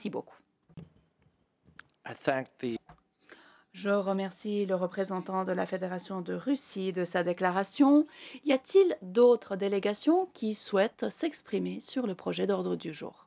Merci beaucoup. Je remercie le représentant de la Fédération de Russie de sa déclaration. Y a-t-il d'autres délégations qui souhaitent s'exprimer sur le projet d'ordre du jour?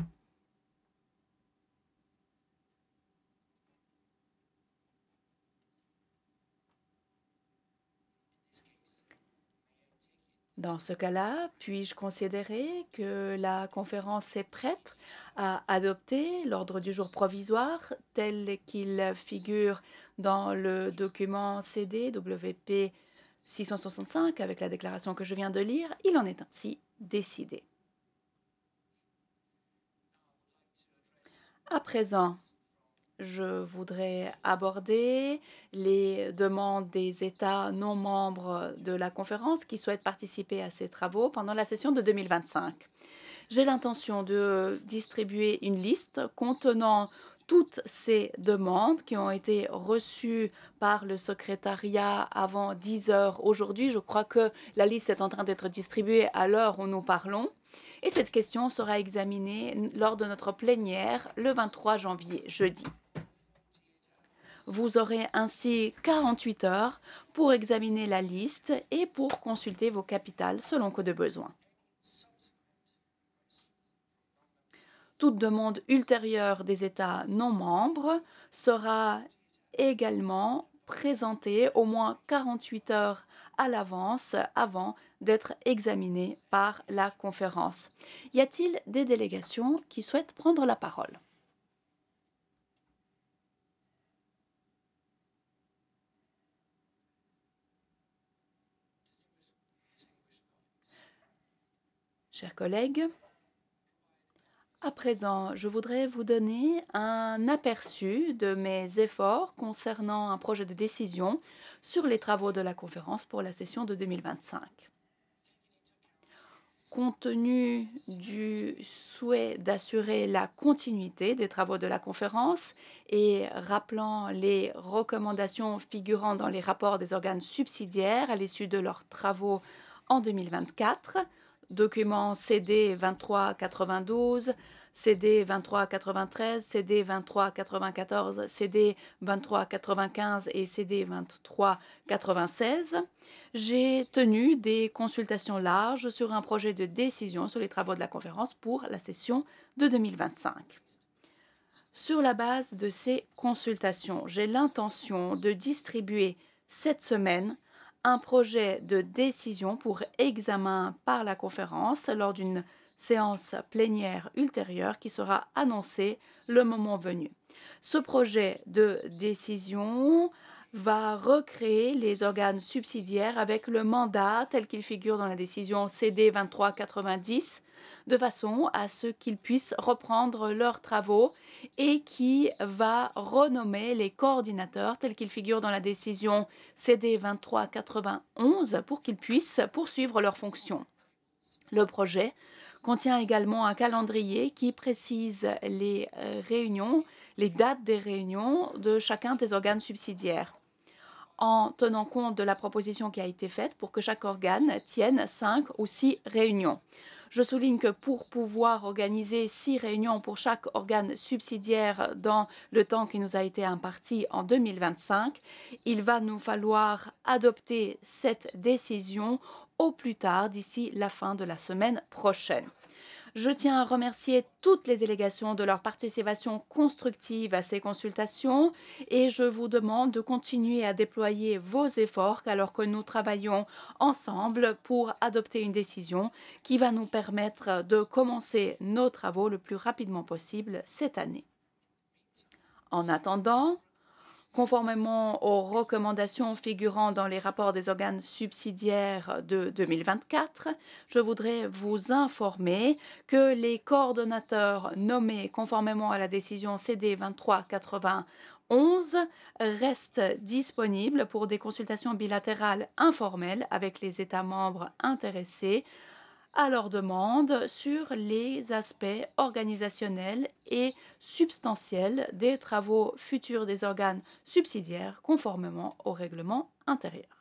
Dans ce cas-là, puis-je considérer que la conférence est prête à adopter l'ordre du jour provisoire tel qu'il figure dans le document CDWP 665 avec la déclaration que je viens de lire? Il en est ainsi décidé. À présent, je voudrais aborder les demandes des États non membres de la conférence qui souhaitent participer à ces travaux pendant la session de 2025. J'ai l'intention de distribuer une liste contenant toutes ces demandes qui ont été reçues par le secrétariat avant 10 heures aujourd'hui. Je crois que la liste est en train d'être distribuée à l'heure où nous parlons. Et cette question sera examinée lors de notre plénière le 23 janvier, jeudi. Vous aurez ainsi 48 heures pour examiner la liste et pour consulter vos capitales selon que de besoin. Toute demande ultérieure des États non membres sera également présentée au moins 48 heures à l'avance avant d'être examinée par la conférence. Y a-t-il des délégations qui souhaitent prendre la parole? Chers collègues, à présent, je voudrais vous donner un aperçu de mes efforts concernant un projet de décision sur les travaux de la conférence pour la session de 2025. Compte tenu du souhait d'assurer la continuité des travaux de la conférence et rappelant les recommandations figurant dans les rapports des organes subsidiaires à l'issue de leurs travaux en 2024, documents CD 2392, CD 2393, CD 2394, CD 2395 et CD 2396, j'ai tenu des consultations larges sur un projet de décision sur les travaux de la conférence pour la session de 2025. Sur la base de ces consultations, j'ai l'intention de distribuer cette semaine un projet de décision pour examen par la conférence lors d'une séance plénière ultérieure qui sera annoncée le moment venu. Ce projet de décision va recréer les organes subsidiaires avec le mandat tel qu'il figure dans la décision CD 2390 de façon à ce qu'ils puissent reprendre leurs travaux et qui va renommer les coordinateurs tels qu'ils figurent dans la décision CD 2391 pour qu'ils puissent poursuivre leurs fonctions. Le projet contient également un calendrier qui précise les réunions, les dates des réunions de chacun des organes subsidiaires, en tenant compte de la proposition qui a été faite pour que chaque organe tienne 5 ou 6 réunions. Je souligne que pour pouvoir organiser 6 réunions pour chaque organe subsidiaire dans le temps qui nous a été imparti en 2025, il va nous falloir adopter cette décision au plus tard d'ici la fin de la semaine prochaine. Je tiens à remercier toutes les délégations de leur participation constructive à ces consultations et je vous demande de continuer à déployer vos efforts alors que nous travaillons ensemble pour adopter une décision qui va nous permettre de commencer nos travaux le plus rapidement possible cette année. En attendant, conformément aux recommandations figurant dans les rapports des organes subsidiaires de 2024, je voudrais vous informer que les coordonnateurs nommés conformément à la décision CD 2391 restent disponibles pour des consultations bilatérales informelles avec les États membres intéressés à leur demande sur les aspects organisationnels et substantiels des travaux futurs des organes subsidiaires conformément au règlement intérieur.